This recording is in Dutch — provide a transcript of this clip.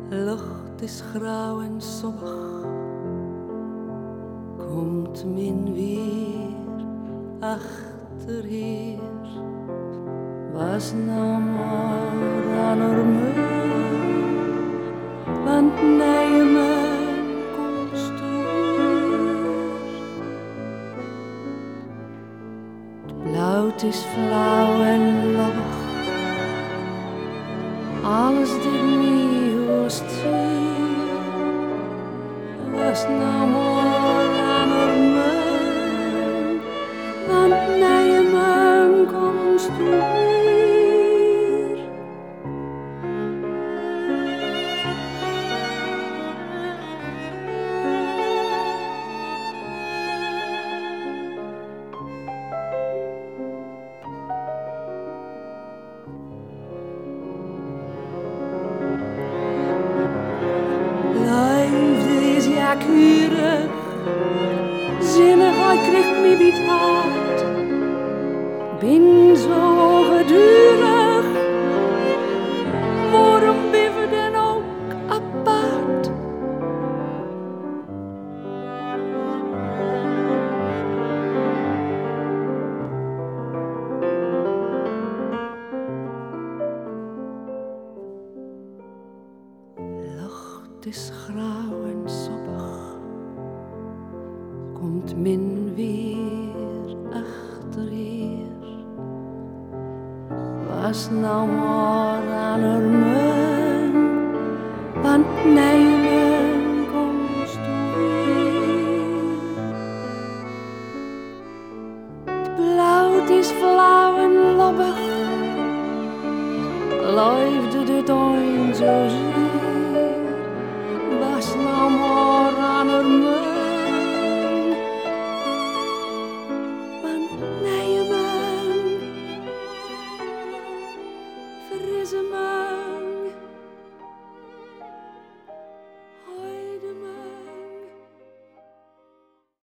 Lucht is grauw en sommig, komt min weer achter hier. Was nou maar aan haar muur, want nee men komst weer. Het blauw is flauw en lobbig, alles dit me hoest zien. Was nou maar aan haar muur, want nee men komst weer. Kurig, zinnig, hij kreeg me bij het hart. Ben zo gedurig, waarom ben we dan ook apart? Lucht is grauw en soppig, komt min weer achter hier. Was nou maar aan haar muur, want nee men komst weer. Het blauw is flauw en lobbig, leefde dit ooit zo